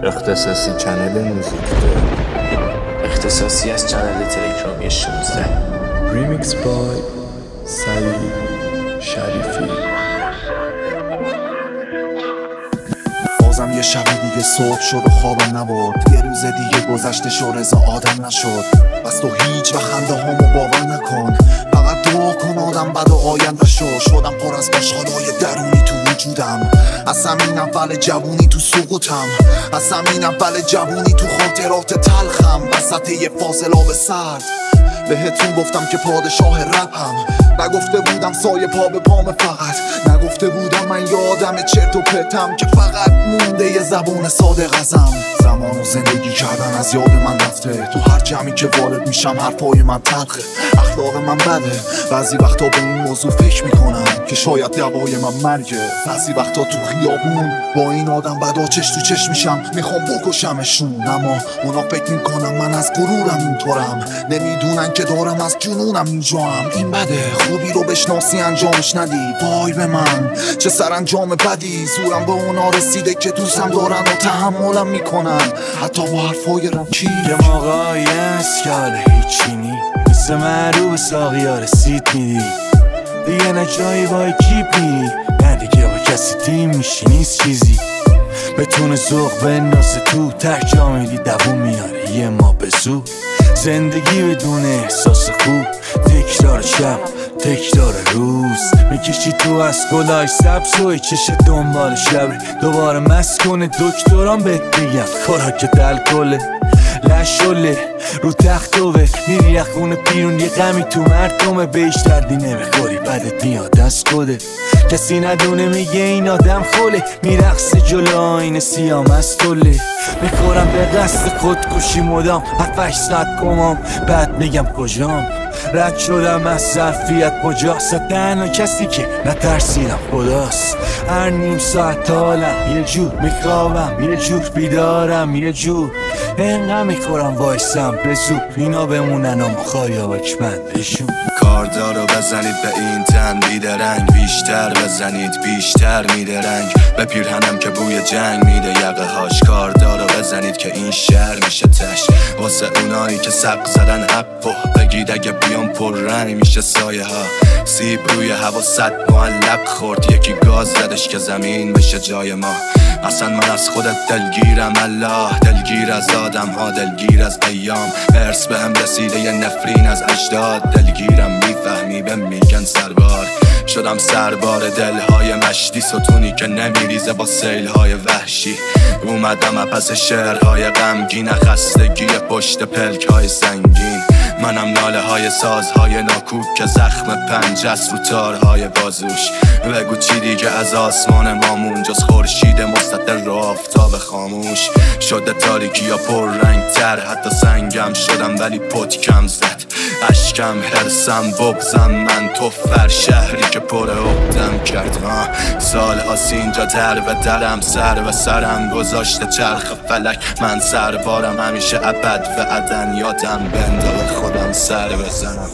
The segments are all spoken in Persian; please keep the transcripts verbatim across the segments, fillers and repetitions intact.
اختصاصی چنل موزیک ده اختصاصی از چنل تلگرامی شانزده. ریمیکس بای سعید شریفی. بازم یه شب دیگه صبح شد و خوابم نبرد. یه روز دیگه گذشته شو رضا آدم نشد. بس تو هیچ و خنده هامو باور نکن، فقط دعا کن آدم بد و آینده شو. شدم پر از خوشحالای درونی تو وجودم، از همین اول جوونی تو سقوطم، از همین اول جوونی تو خاطرات تلخم. وسط یه فاصل آب سرد بهتون گفتم که پادشاه رپم. نگفته بودم سایه پا به پام، فقط نگفته بودم من یادم چرت و پرتم که فقط مونده یه زبون صادق ازم. زمان و زندگی کردن از یاد من رفته، تو هر جمعی که وارد میشم حرفای من تلخه، اخلاق من بده. بعضی وقتا به این موضوع فکر میکنم که شاید دوای من مرگه. بعضی وقتا تو خیابون با این آدم بدا چش تو چش میشم، میخوام بکشمشون، اما اونا فکر میکنم من از غرورم اونطورم. نمیدونن که دارم از جنونم اینجام. این بده خوبی رو بشناسی انجامش ندی، وای به من چه سرانجام بدی. زورم به اونا رسیده که دوستم دارن و تحملم میکنن، حتی با حرفای رکی. یه موقعی هست که حالا هیچی نی، مثل معروب ساقی ها رسید میدی دیگه، نه جایی با اکیپ میری، نه دیگه با کسی تیم میشی، نیست چیزی بتونه ذوق بندازه تو ته جا میدی، دوون میاره یه ما به زو. زندگی بدون احساس خوب، تکرار شب تکرار روز، میکشی تو از گلای سبز و چش دنبال شبه. دوباره مست کنه دکتران بهت بگم خوراک دل کله لشوله رو تختوه، میری یخونه پیرون یه غمی تو مردمه، بهش دردی نمیخوری بدت میاد از خوده. کسی ندونه میگه این آدم خوله، میرقصه جلو آینه سیام از طله. میخورم به قصد خودکشی مدام، هفتش ساعت کمام بعد میگم کجام. رد شدم از ظرفیت کجاست، تنها کسی که نترسیدم خداست. هر نیم ساعت حالم یه جور، میخوابم یه جور، بیدارم یه جور. انقدر میخورم وایسم به زود، اینا بمونن و مخایا بکمندشون. کاردارو بزنید به این تن بیدرنگ، بیشتر بزنید بیشتر میده رنگ. به پیرهنم که بوی جنگ میده یقه هاش. کاردارو بزنید که این شهر میشه تش، واسه اونایی که سق زدن حقو بگید اگه بیام پر رنگ میشه سایه ها. سیب روی هوا صد معلق خورد، یکی گاز زدش که زمین بشه جای ما. اصلا من از خودت دلگیرم الله، دلگیر از آدم ها، دلگیر از ایام. ارث به هم رسیده یه نفرین از اجداد، دلگیرم میفهمی به میگن سربار. شدم سربار دلهای مشتی، ستونی که نمیریزه با سیلهای وحشی. اومدم پس شعرهای غمگین، خستگی پشت پلکهای سنگین. منم ناله های سازهای ناکوک که زخم پنجست رو تارهای بازوش. بگو چی دیگه از آسمان مامون جز خورشید مستطر رو آفتاب خاموش. شده تاریکی یا پر رنگ تر، حتی سنگم شدم ولی پتکم زد. اشکم هرسم بغزم من تو فر شهری که پر عقدم کرد. سال هاست اینجا در و درم سر و سرم گذاشته چرخ فلک. من سربارم همیشه ابد و عدن، یادم بنده خودم سر بزنم.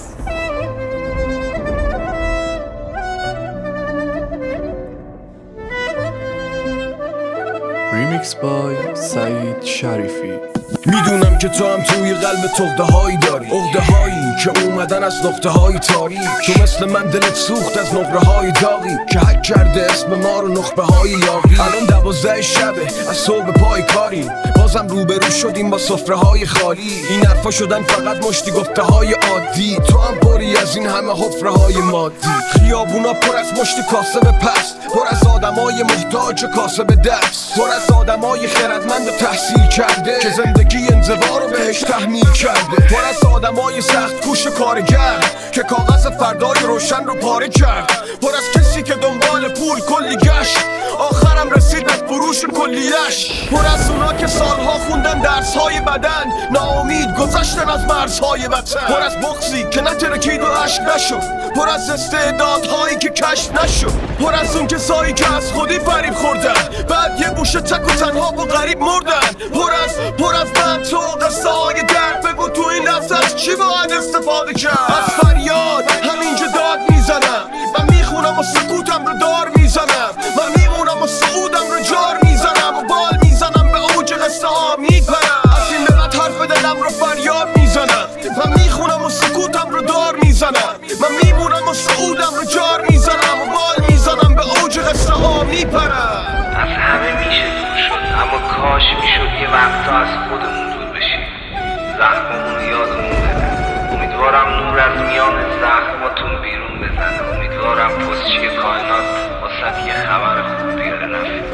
ریمیکس بای سعید شریفی. میدونم که تو هم توی قلب تغده هایی داری، عقده هایی که اومدن از نقطه های تاریک. تو مثل من دلت سوخت از نقره های داغی که حک کرده اسم ما رو نخبه های یاقی. الان دوازده شبه از صبح پای کاریم، بازم روبرو شدیم با سفره های خالی. این حرفا شدن فقط مشتی گفته های عادی، تو هم پری از این همه حفره های مادی. خیابونا پر از مشتی کاسب پست، پر از آدمای محتاج کاسب دست، پر از آدمای خردمند و تحصیل کرده که زندگی انزوا رو بهش تحمیل کرده. پر از آدمای سخت کوش کارگر که کاغذ فردای روشن رو پاره کرد. پر از کسی که دنبال پول کلی گشت، آخرم رسید به فروش کلیش. پر از اونا که سالها خوندن درسهای بدن، ناامید گذشتن از مرزهای وطن. پر از بغضی که نترکید و عشق نشد، پر از استعدادهایی که کشف نشد. پر از اون کسایی که از خودی فریب خوردن، بعد یه گوشه تک و تنها و غریب مردن. پر از پر از من تو قصه های درد، بگو تو این لحظه از چی باید استفاده کرد. از فریاد همینجا داد میزنم، من میخونم و سکوتم رو دار میزنم. من میمونم و سعودم رو جار میزنم و بال میزنم به اوج قصه میزنم. من میمونم و سعودم رو جار میزنم و بال میزنم به اوج قصه ها میپرم. از همه میشه دور شد، اما کاش میشد یه وقتا از خودمون دور بشیم، زخممون رو یادمون بده. امیدوارم نور از میان زخماتون بیرون بزنه. امیدوارم پستچی کائنات واسه یه خبر خوب بیاره رفیق.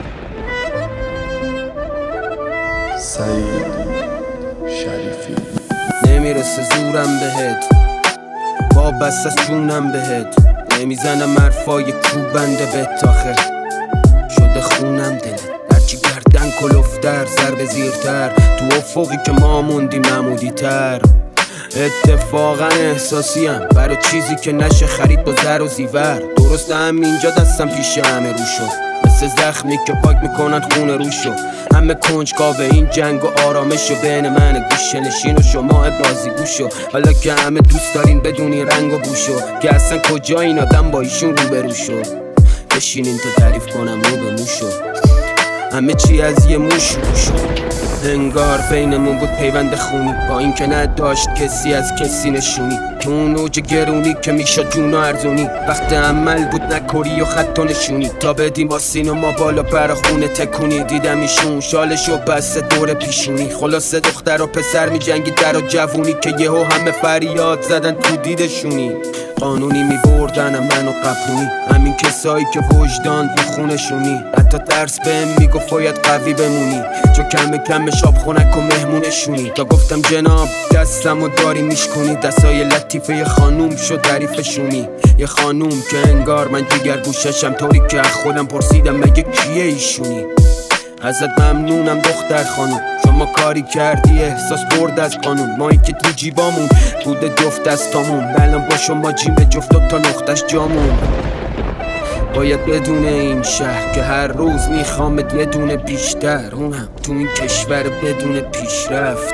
سعید شریفی. نمیرسه زورم بهت، وابست از جونم بهت، نمیزنم حرفای کوبنده بهت، آخه شده خونم دلت. هرچی گردن کلفتر، سر به زیرتر، تو افقی که ما موندیم نمودی تر. اتفاقا احساسیم برای چیزی که نشه خرید با زر و زیور. درست هم اینجا دستم پیش همه رو شد، مثل زخمی که پاک میکنن خونه روشو. همه کنجکاو این جنگ و آرامشو، بین من گوشه نشین و شما بازی گوشو. حالا که همه دوست دارین بدونی رنگ و بوشو، که اصلا کجا این آدم با ایشون روبرو شو. بشینین تا تعریف کنم رو به موشو، همه چی از یه موش رو شد. انگار بینمون بود پیوند خونی، با این که نداشت کسی از کسی نشونی. تو اون اوج گرونی که میشد جون و ارزونی، وقت عمل بود نکری و خط و نشونی. تا بدیم با سینما بالا پر خونه تکونی، دیدم ایشون شالشو بسته دور پیشونی. خلاصه دختر و پسر می جنگی در و جوونی، که یهو همه فریاد زدن تو دیدشونی. قانونی می بردن منو قپونی، همین کسایی که وجدان تو خونشونی. حتی درس بهم میگفت باید قوی بمونی، چون کم کم شاب خونک و مهمونشونی. تا گفتم جناب دستمو داری میشکنی، دستای لطیفه یه خانوم شد تعریفشونی. یه خانوم که انگار من جگر گوششم، طوری که خودم پرسیدم مگه کیه ایشونی. ازت ممنونم دختر خانوم، شما کاری کردی احساس برد از قانون. مایی که تو جیبامون بوده جفت دستامون، الان با شما جیم جفت تا نقطش جامون. باید بدون این شهر که هر روز میخوامت یه دونه بیشتر، اونم تو این کشور بدون پیشرفت.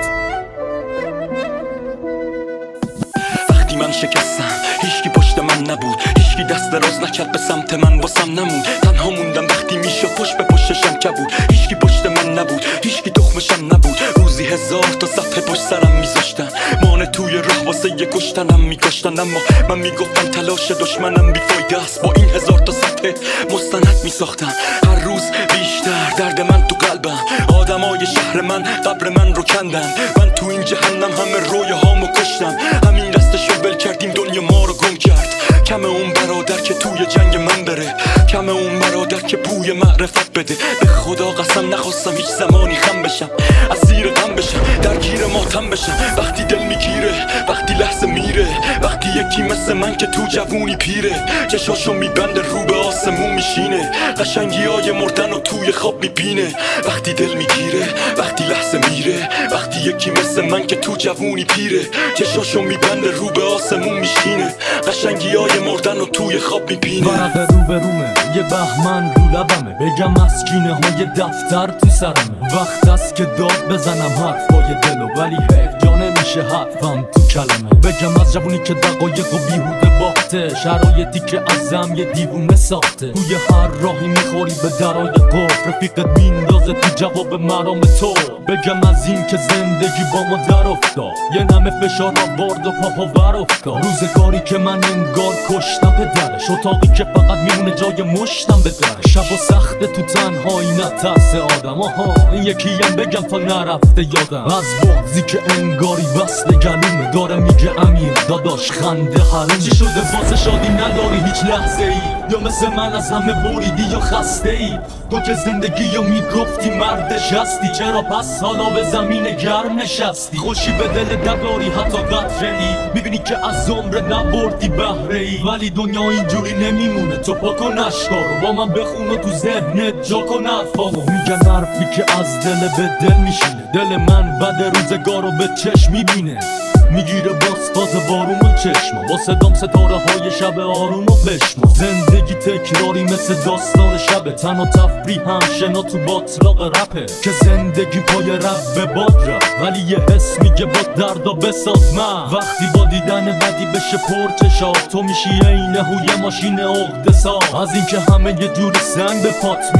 وقتی من شکستم هیچکی پشت من نبود، هیچکی دست دراز نکرد به سمت من، واسم نموند. تنها موندم وقتی میشه پشت به پشتشم کبود. هیچکی پشت من نبود، هیچکی تخمشم نبود. روزی هزار تا صفحه پشت سرم میذاشتن، مانه توی راه واسه یه کشتنم میکاشتن. اما من میگفتم تلاش دشمنم بیفایده است، با این هزار تا صفحه مستند میساختم. هر روز بیشتر درد من تو قلبم، آدمای شهر من قبر من رو کندن. من تو این جهنم همه رویاهامو کشتم، همین دستشو ول کردیم دنیا ما رو گم کرد. کم اون برادر که توی جنگ من بره، کم اون برادر که بوی معرفت بده. به خدا قسم نخواستم هیچ زمانی خم بشم، از زیر غم بشم، درگیر ماتم بشم. وقتی دل میگیره، وقتی لحظه میره، وقتی یکی مثل من که تو جوونی پیره، چشاشو میبنده رو به آسمون میشینه، قشنگی های مردن و توی خواب میبینه. وقتی دل میگیره، وقتی لحظه میره، وقتی یکی مثل من که تو جوونی پیره، چشاشو میبنده رو به آسمون میشینه، قشنگی های مردن و توی خواب میبینه. ورق رو به رومه، یه بهمن رو لبمه، بگم از کینه های دفتر تو سرمه. وقت است که داد بزنم حرفای دلو، ولی حیف جا نمیشه حرفم تو کلمه. بگم از جوونی که دقایق و بیهوده باخته، شرایطی که ازم یه دیوونه ساخته. توی هر راهی میخوری به درای قفل، رفیقت میندازه تو جواب مرام تو. بگم از این که زندگی با ما در افتاد، یه نمه فشار آورد و پاپا ور افتاد. روزگاری که من انگار کشتم پدرش، اتاقی که فقط میمونه جای مشتم بدرش. شب و سخت تو تنهایی نترس آدم، آها این یکی هم بگم تا نرفته یادم. از بغضی که انگاری وصل گلومه، داره میگه امیر داداش خنده حرومه. چی شده واسه شادی نداری هیچ لحظه ای، یا مثل من از همه بریدی یا خسته ای؟ تو که زندگی یا میگفتی مردش هستی، چرا پس حالا به زمین گرم نشستی؟ خوشی به دل دباری حتی قطره ای، میبینی که از عمر نبردی بهره ای. ولی دنیا اینجوری نمیمونه، تو پاکو نشکارو با من بخون و تو ذهنت جا کن حرفامو. میگن حرفی که از دل به دل میشینه، دل من بد روزگارو به چشم میبینه. میگیره باز فاز بارون و چشما، با صدام ستاره های شب آروم و بشما. زندگی تکراری مثل داستان شبه، تن و تفریح هم شنا تو باطلاق رپه. که زندگی پای رب به باد رفت، ولی یه حس میگه با دردا بساز من. وقتی با دیدن بدی بشه پر چشات، تو میشی اینه هوی ماشین عقده ساز. از این که همه یه جور سنگ به پات مینداز،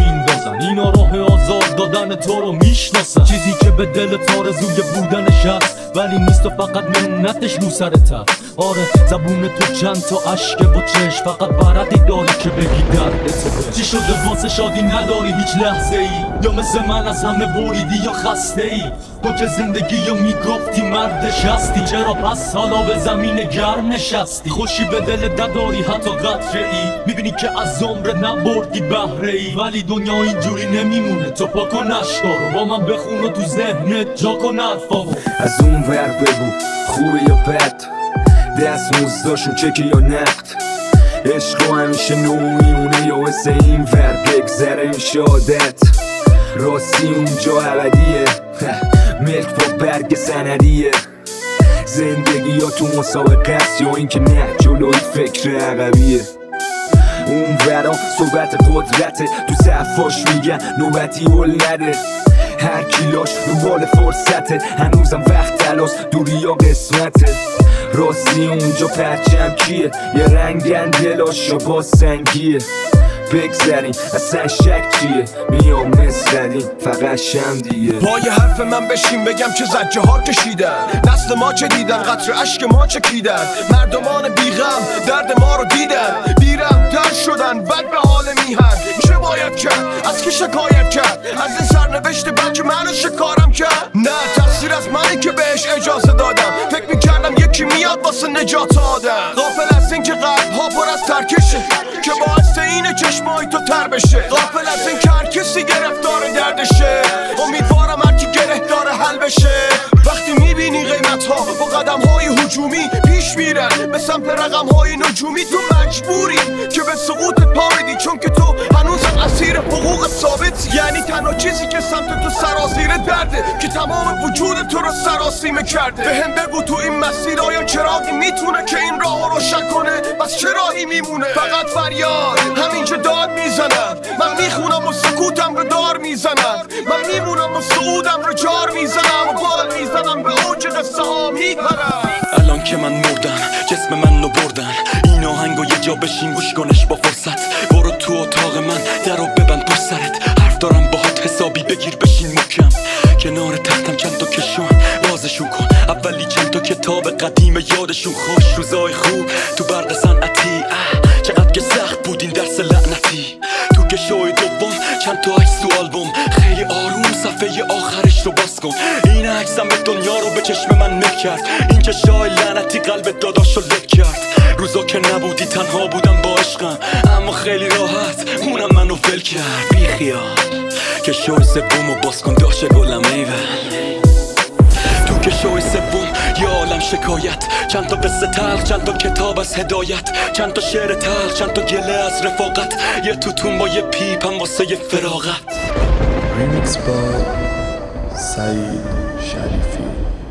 میشناسن، اینا راه آزاد دادن تو رو میشناسن. چیزی که به دل تارزوی بودنش هست ولی نیست و فقط منتش رو سرت هست. آره زبون تو چند تا عشق و چشم، فقط بردی داری که بگی درد تو. چی شده واسه شادی نداری هیچ لحظه ای؟ یا مثل من از همه بریدی یا خسته ای؟ تو که زندگی یا میگفتی مردش هستی، چرا پس حالا به زمین گرم نشستی؟ خوشی به دل نداری حتی قطره ای، میبینی که از عمرت نبردی بهره ای. ولی دنیا اینجوری نمیمونه، تو پاکو نشکارو با من بخون و تو ذهنت جا کن حرفامو. از اون ور بگو خوبه یا بد، دست موزداشون چکه یا نقد، عشق و همیشه نوعیونه یا واسه این ور بگذره این شادت. راستی اونجا ابدیه، ملک با برگ سندیه. زندگی یا تو مسابقه است یا این که نه جلوی فکر عقبیه. اون ورا صحبت قدرته، تو صفاش میگن نوبتی هل نده. هر کیلاش رو بال فرصته، هنوزم وقت تلاس دوری یا قسمته. راستی اونجا پرچم کیه، یه رنگن دلاش یا با سنگیه. بگذریم اصلا شک چیه، میام مثلیم فقط شم دیگه. پای حرف من بشین بگم که زجه ها کشیدن، نسل ما چه دیدن، قطر عشق ما چکیدن. مردمان بیغم درد ما رو دیدن، بیرم تر شدن بد به حال میهن. چه باید کرد؟ از کی شکایت کرد؟ از این سرنوشت بد که منو شکارم کرد؟ نه تقصیر از منی که بهش اجازه دادم، فکر میکردم یکی میاد واسه نجات آدم. غافل از این که قلب ها پر از ترکشه که باعث اینه چشمای تو تر بشه. غافل از این که هر کسی گرفتار دردشه، امیدوارم هر کی گره داره حل بشه. وقتی میبینی قیمت ها با قدم های هجومی پیش میرن به سمت رقم های نجومی، تو مجبوری که به سقوطت پا بدی، چون که تو هنوزم اسیر حقوق ثابت. یعنی تنها چیزی که سمت تو سرازیر درده که تمام وجود تو رو سراسیمه کرده. به هم بگو تو این مسیر آیا چراغی میتونه که این راه رو روشن کنه؟ بس چه راهی میمونه؟ فقط فریاد همینجا داد میزنم، من میخونم و سکوتم رو دار میزنم. من میمونم و سعودم رو جار میزنم و بال میزنم به اوج قصه ها میپرم. الان که من مردم جسم من رو بردن، این آهنگو یه جا بشین گوش کنش با فرصت. برو تو اتاق من درو ببند پشت سرت، حرف دارم باهات حسابی بگیر بشین محکم. کنار تختم چند تا کشون بازشون کن، اولی چند تا کتاب قدیم یادشون. خوش روزای خوب تو برق صنعتی، چقدر که سخت بود این درس لعنتی. تو که شوی دوم چند تا عکس تو آلبوم، خیلی آروم صفحه آخرش رو باز کن. این عکسم به دنیا رو به چشم من مک کرد، این که شای لعنتی قلب داداش رو لک کرد. روزا که نبودی تنها بودم با عشقم، اما خیلی راحت اونم منو ول کرد. بی خیال که شوی سوم رو باز کن داشت گلم ایول. تو که شوی سوم یه عالم شکایت، چند تا قصه تلخ، چند تا کتاب از هدایت، چند تا شعر تلخ، چند تا گله از رفاقت. یه توتون با یه پیپم واسه یه فراغت. ریمیکس با سعید شریفی.